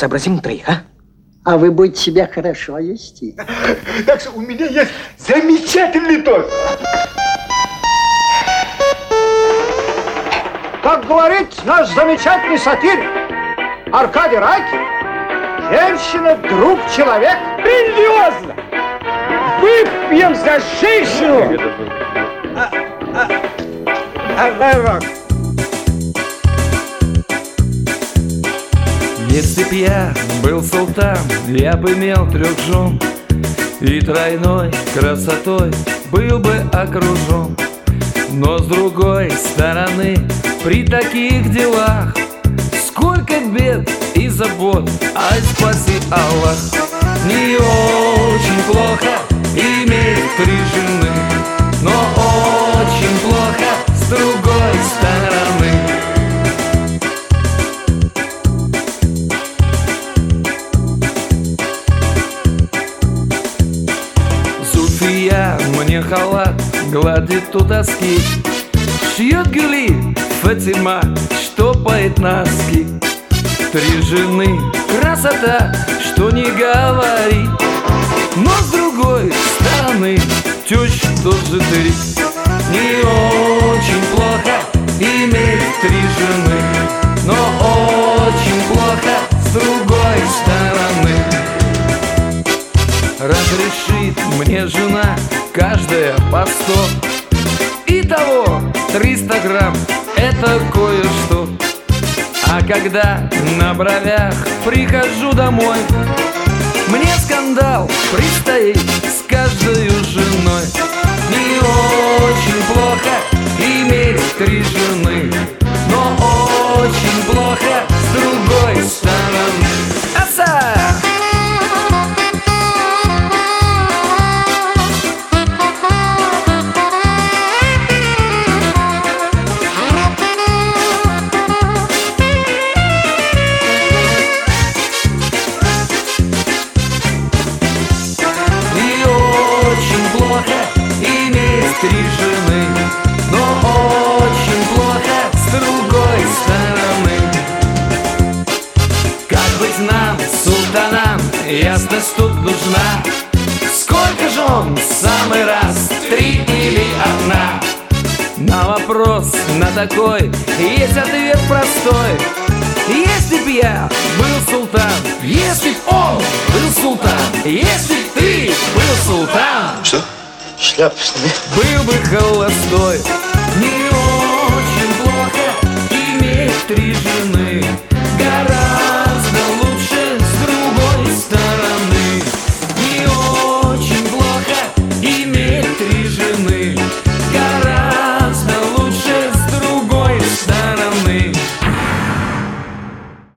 сообразим 3, а? А вы будете себя хорошо вести. Так что у меня есть замечательный тост. Как говорит наш замечательный сатир Аркадий Райкин, женщина – друг человека. Грандиозно! Выпьем за женщину! Если б я был султан, я бы имел 3 жен, и тройной красотой был бы окружен. Но с другой стороны, при таких делах сколько бед и забот, ай, спаси Аллах. Не очень плохо иметь 3 жены, но очень плохо с другой стороны. Зульфия мне халат гладит у доски, шьет гюли Фатима, штопает носки. 3 жены, красота, что не говори. Но с другой стороны, теща тоже 3. Не очень плохо иметь 3 жены, но очень плохо с другой стороны. Разрешит мне жена каждая по 100. Итого 300 грамм, это кое-что. А когда на бровях прихожу домой, мне скандал предстоит с каждой женой. Не очень плохо иметь 3 жены, но очень плохо с другой стороны. Аса! Иметь 3 жены, но очень плохо с другой стороны. Как быть нам, султанам, ясность тут нужна. Сколько жен в самый раз, 3 или 1? На вопрос на такой есть ответ простой. Если б я был султан, если б он был султан, если б ты был султан, Что? Шляпу сними. был бы холостой. Не очень плохо иметь 3 жены, гораздо